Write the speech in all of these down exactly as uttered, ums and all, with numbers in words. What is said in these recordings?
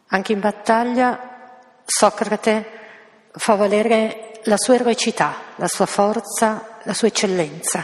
Anche in battaglia Socrate fa valere la sua eroicità, la sua forza, la sua eccellenza.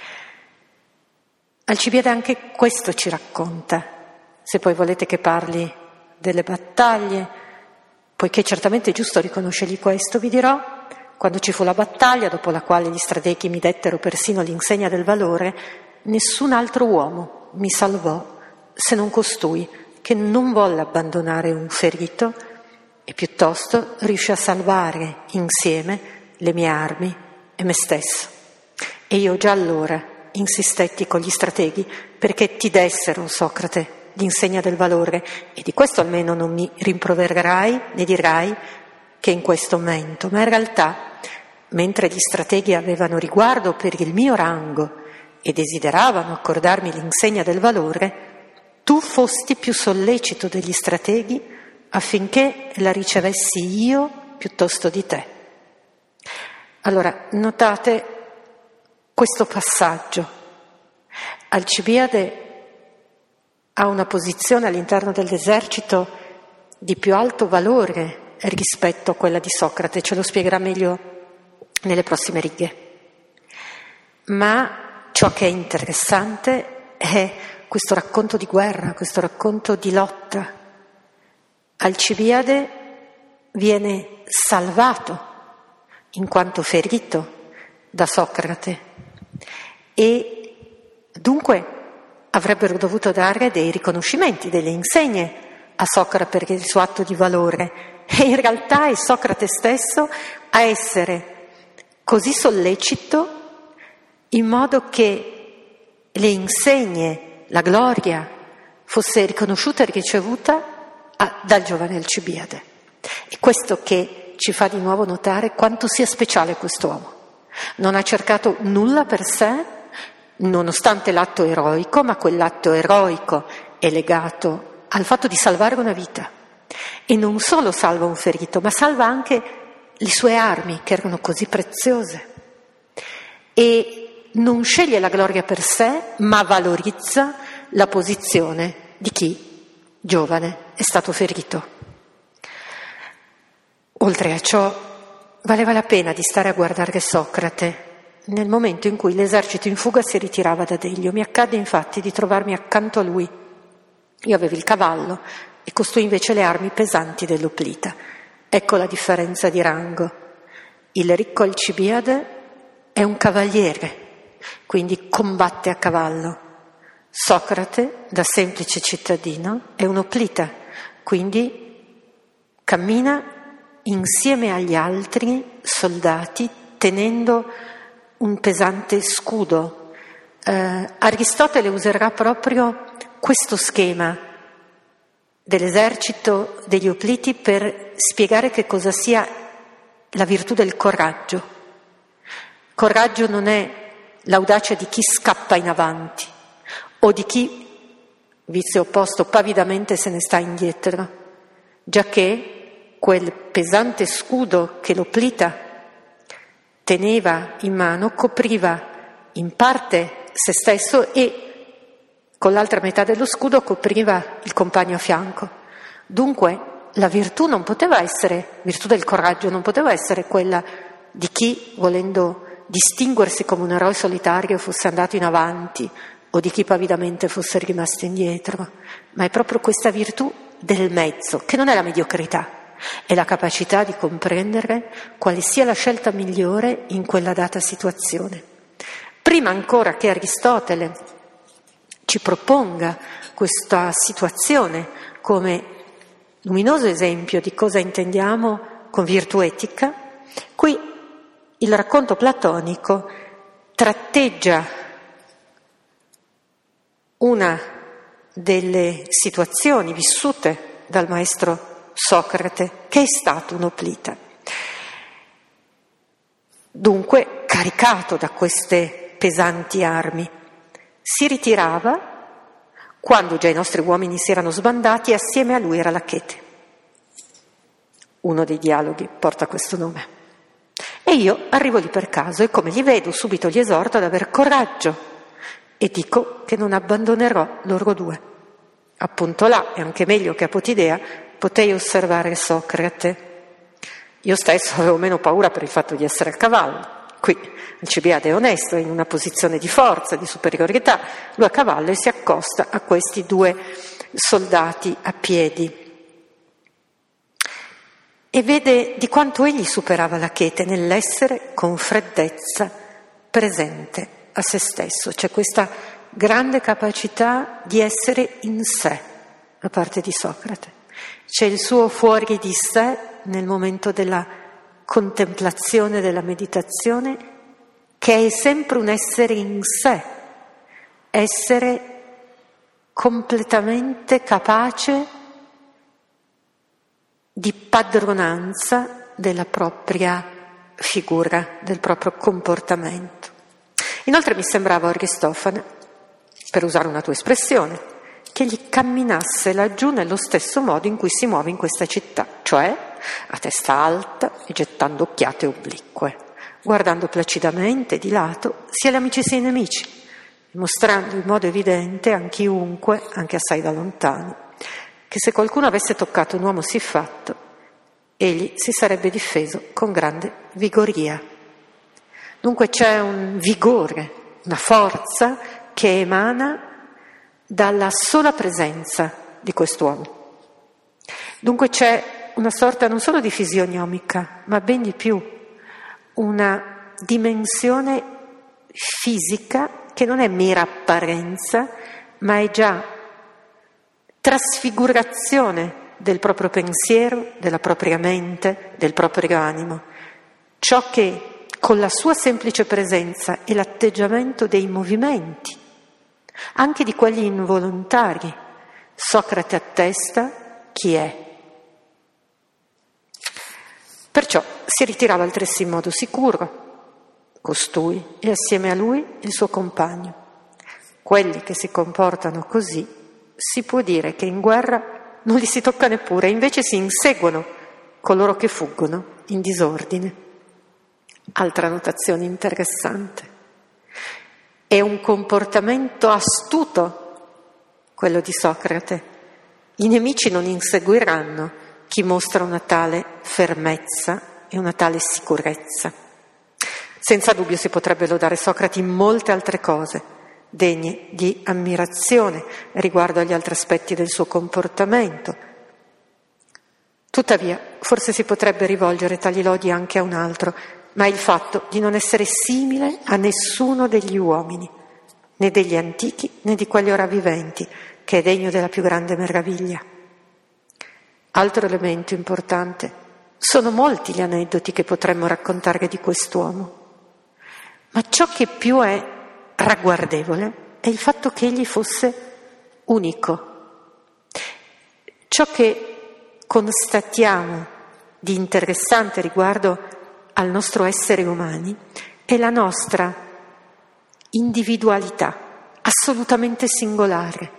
Alcibiade anche questo ci racconta. Se poi volete che parli delle battaglie, poiché certamente è giusto riconoscergli questo, vi dirò: quando ci fu la battaglia, dopo la quale gli strateghi mi dettero persino l'insegna del valore, nessun altro uomo mi salvò se non costui, che non volle abbandonare un ferito e piuttosto riuscì a salvare insieme le mie armi e me stesso. E io già allora insistetti con gli strateghi perché ti dessero, Socrate, l'insegna del valore, e di questo almeno non mi rimprovererai né dirai che in questo mento, ma in realtà, mentre gli strateghi avevano riguardo per il mio rango e desideravano accordarmi l'insegna del valore, tu fosti più sollecito degli strateghi affinché la ricevessi io piuttosto di te. Allora, notate questo passaggio. Alcibiade ha una posizione all'interno dell'esercito di più alto valore rispetto a quella di Socrate, ce lo spiegherà meglio nelle prossime righe. Ma ciò che è interessante è questo racconto di guerra, questo racconto di lotta. Alcibiade viene salvato in quanto ferito da Socrate e dunque avrebbero dovuto dare dei riconoscimenti, delle insegne a Socrate per il suo atto di valore, e in realtà è Socrate stesso a essere così sollecito in modo che le insegne, la gloria fosse riconosciuta e ricevuta a, dal giovane Alcibiade. È questo che ci fa di nuovo notare quanto sia speciale quest'uomo. Non ha cercato nulla per sé, nonostante l'atto eroico, ma quell'atto eroico è legato al fatto di salvare una vita. E non solo salva un ferito, ma salva anche le sue armi, che erano così preziose. E non sceglie la gloria per sé, ma valorizza la posizione di chi, giovane, è stato ferito. Oltre a ciò, valeva la pena di stare a guardare Socrate nel momento in cui l'esercito in fuga si ritirava da Delio. Mi accadde infatti di trovarmi accanto a lui. Io avevo il cavallo e costui invece le armi pesanti dell'Oplita. Ecco la differenza di rango. Il ricco Alcibiade è un cavaliere, quindi combatte a cavallo. Socrate, da semplice cittadino, è un Oplita, quindi cammina insieme agli altri soldati tenendo un pesante scudo. Eh, Aristotele userà proprio questo schema dell'esercito degli Opliti per spiegare che cosa sia la virtù del coraggio. Coraggio non è l'audacia di chi scappa in avanti o di chi, vizio opposto, pavidamente se ne sta indietro, giacché quel pesante scudo che l'Oplita teneva in mano copriva in parte se stesso e con l'altra metà dello scudo copriva il compagno a fianco. Dunque la virtù non poteva essere, virtù del coraggio non poteva essere quella di chi, volendo distinguersi come un eroe solitario, fosse andato in avanti o di chi pavidamente fosse rimasto indietro, ma è proprio questa virtù del mezzo, che non è la mediocrità, è la capacità di comprendere quale sia la scelta migliore in quella data situazione. Prima ancora che Aristotele ci proponga questa situazione come luminoso esempio di cosa intendiamo con virtù etica, qui il racconto platonico tratteggia una delle situazioni vissute dal maestro Socrate, che è stato un Oplita. Dunque, caricato da queste pesanti armi, si ritirava quando già i nostri uomini si erano sbandati e assieme a lui era l'Achete. Uno dei dialoghi porta questo nome. E io arrivo lì per caso e come li vedo subito gli esorto ad aver coraggio e dico che non abbandonerò loro due. Appunto là, è anche meglio che a Potidea, potei osservare Socrate. Io stesso avevo meno paura per il fatto di essere a cavallo. Qui Alcibiade è onesto, è in una posizione di forza, di superiorità, lui a cavallo e si accosta a questi due soldati a piedi. E vede di quanto egli superava l'achete nell'essere con freddezza presente a se stesso. C'è questa grande capacità di essere in sé da parte di Socrate. C'è il suo fuori di sé nel momento della contemplazione, della meditazione, che è sempre un essere in sé, essere completamente capace di padronanza della propria figura, del proprio comportamento. Inoltre mi sembrava Aristofane, per usare una tua espressione, che gli camminasse laggiù nello stesso modo in cui si muove in questa città, cioè a testa alta e gettando occhiate oblique, guardando placidamente di lato sia gli amici sia i nemici, dimostrando in modo evidente a chiunque, anche assai da lontano, che se qualcuno avesse toccato un uomo siffatto, egli si sarebbe difeso con grande vigoria. Dunque c'è un vigore, una forza che emana dalla sola presenza di quest'uomo. Dunque c'è una sorta non solo di fisionomica, ma ben di più, una dimensione fisica che non è mera apparenza, ma è già trasfigurazione del proprio pensiero, della propria mente, del proprio animo. Ciò che con la sua semplice presenza e l'atteggiamento dei movimenti, anche di quelli involontari, Socrate attesta chi è. Perciò si ritirava altresì in modo sicuro, costui e assieme a lui il suo compagno. Quelli che si comportano così si può dire che in guerra non li si tocca neppure, invece si inseguono coloro che fuggono in disordine. Altra notazione interessante. È un comportamento astuto quello di Socrate. I nemici non inseguiranno chi mostra una tale fermezza e una tale sicurezza. Senza dubbio si potrebbe lodare Socrate in molte altre cose degne di ammirazione riguardo agli altri aspetti del suo comportamento. Tuttavia, forse si potrebbe rivolgere tali lodi anche a un altro, ma il fatto di non essere simile a nessuno degli uomini, né degli antichi né di quelli ora viventi, che è degno della più grande meraviglia. Altro elemento importante: sono molti gli aneddoti che potremmo raccontare di quest'uomo, ma ciò che più è ragguardevole è il fatto che egli fosse unico. Ciò che constatiamo di interessante riguardo al nostro essere umani è la nostra individualità assolutamente singolare.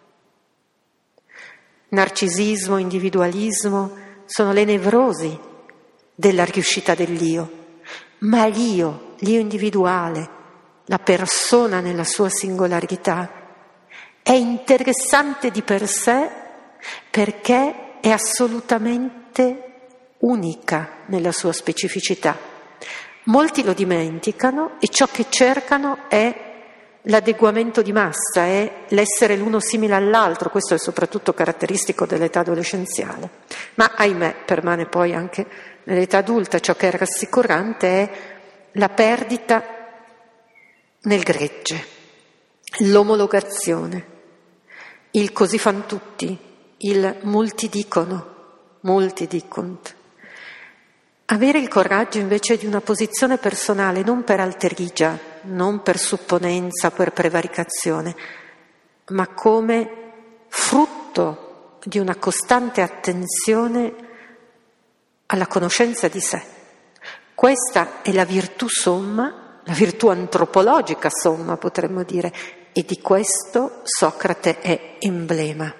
Narcisismo, individualismo sono le nevrosi della riuscita dell'io, ma l'io, l'io individuale, la persona nella sua singolarità, è interessante di per sé perché è assolutamente unica nella sua specificità. Molti lo dimenticano e ciò che cercano è l'adeguamento di massa, è l'essere l'uno simile all'altro. Questo è soprattutto caratteristico dell'età adolescenziale, ma ahimè permane poi anche nell'età adulta. Ciò che è rassicurante è la perdita nel gregge, l'omologazione, il così fan tutti, il multi dicono, multi dicunt. Avere il coraggio invece di una posizione personale, non per alterigia, non per supponenza, per prevaricazione, ma come frutto di una costante attenzione alla conoscenza di sé. Questa è la virtù somma, la virtù antropologica somma, potremmo dire, e di questo Socrate è emblema.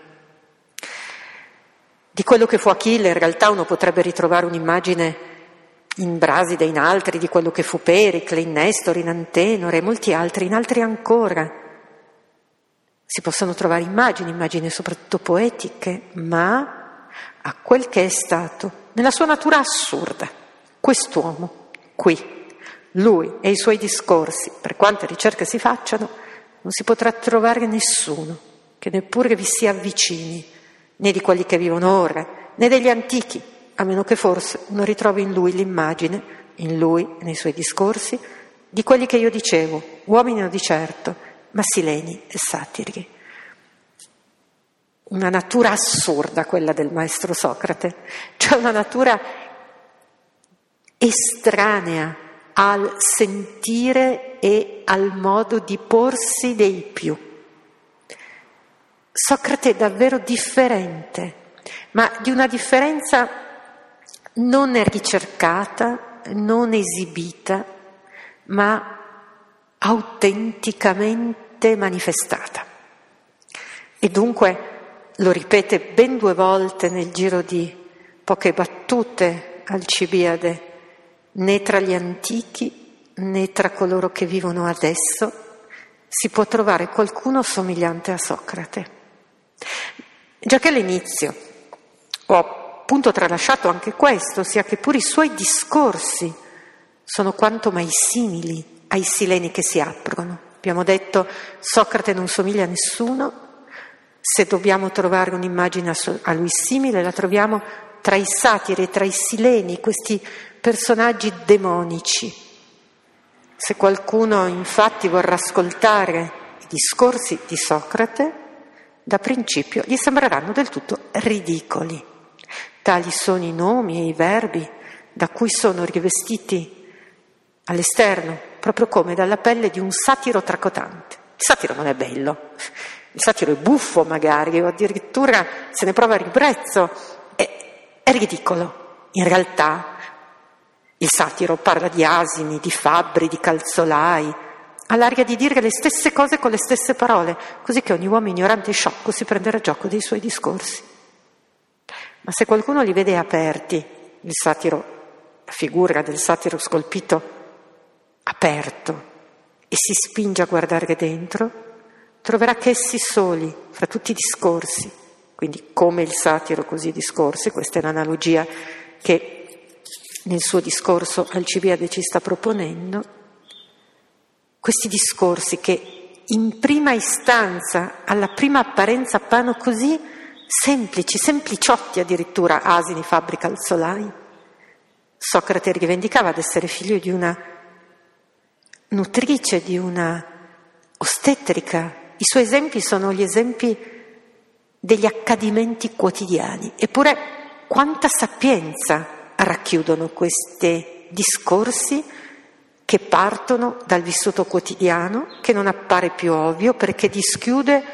Di quello che fu Achille in realtà uno potrebbe ritrovare un'immagine in Braside, in altri, di quello che fu Pericle, in Nestore, in Antenore e molti altri, in altri ancora. Si possono trovare immagini, immagini soprattutto poetiche, ma a quel che è stato nella sua natura assurda. Quest'uomo qui, lui e i suoi discorsi, per quante ricerche si facciano, non si potrà trovare nessuno che neppure vi si avvicini, né di quelli che vivono ora, né degli antichi, a meno che forse uno ritrovi in lui l'immagine, in lui e nei suoi discorsi, di quelli che io dicevo, uomini non di certo, ma sileni e satiri. Una natura assurda quella del maestro Socrate, cioè una natura estranea al sentire e al modo di porsi dei più. Socrate è davvero differente, ma di una differenza non ricercata, non esibita, ma autenticamente manifestata. E dunque lo ripete ben due volte nel giro di poche battute Alcibiade, né tra gli antichi né tra coloro che vivono adesso si può trovare qualcuno somigliante a Socrate. Giacché all'inizio ho appunto tralasciato anche questo, ossia che pure i suoi discorsi sono quanto mai simili ai sileni che si aprono. Abbiamo detto Socrate non somiglia a nessuno, se dobbiamo trovare un'immagine a lui simile la troviamo tra i satiri e tra i sileni, questi personaggi demonici. Se qualcuno infatti vorrà ascoltare i discorsi di Socrate, da principio gli sembreranno del tutto ridicoli. Tali sono i nomi e i verbi da cui sono rivestiti all'esterno, proprio come dalla pelle di un satiro tracotante. Il satiro non è bello, il satiro è buffo magari, o addirittura se ne prova ribrezzo, è, è ridicolo. In realtà il satiro parla di asini, di fabbri, di calzolai, ha l'aria di dire le stesse cose con le stesse parole, così che ogni uomo ignorante e sciocco si prenderà gioco dei suoi discorsi. Ma se qualcuno li vede aperti, il satiro, la figura del satiro scolpito aperto, e si spinge a guardare dentro, troverà che essi soli, fra tutti i discorsi, quindi come il satiro così i discorsi, questa è l'analogia che nel suo discorso Alcibiade ci sta proponendo, questi discorsi che in prima istanza, alla prima apparenza appaiono così semplici, sempliciotti addirittura, asini, fabbri, calzolai. Socrate rivendicava di essere figlio di una nutrice, di una ostetrica. I suoi esempi sono gli esempi degli accadimenti quotidiani. Eppure quanta sapienza racchiudono questi discorsi che partono dal vissuto quotidiano, che non appare più ovvio perché dischiude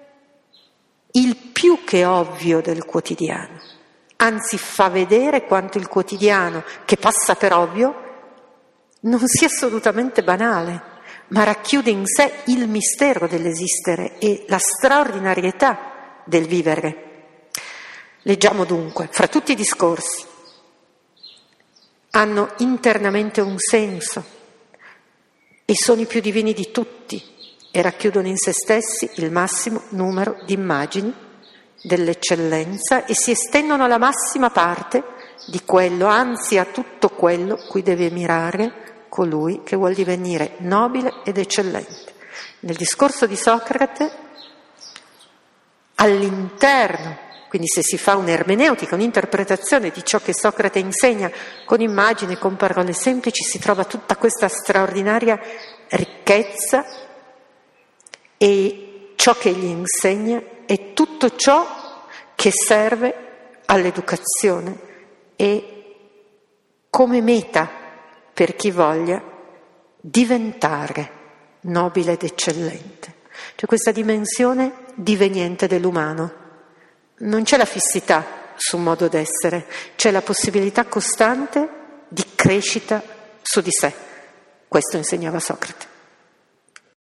il più che ovvio del quotidiano, anzi fa vedere quanto il quotidiano, che passa per ovvio, non sia assolutamente banale, ma racchiude in sé il mistero dell'esistere e la straordinarietà del vivere. Leggiamo dunque, fra tutti i discorsi, hanno internamente un senso e sono i più divini di tutti e racchiudono in se stessi il massimo numero di immagini dell'eccellenza e si estendono alla massima parte di quello, anzi a tutto quello cui deve mirare colui che vuol divenire nobile ed eccellente. Nel discorso di Socrate, all'interno, quindi se si fa un'ermeneutica, un'interpretazione di ciò che Socrate insegna con immagini, con parole semplici, si trova tutta questa straordinaria ricchezza e ciò che egli insegna è tutto ciò che serve all'educazione e come meta per chi voglia diventare nobile ed eccellente. C'è questa dimensione diveniente dell'umano. Non c'è la fissità su un modo d'essere, c'è la possibilità costante di crescita su di sé. Questo insegnava Socrate.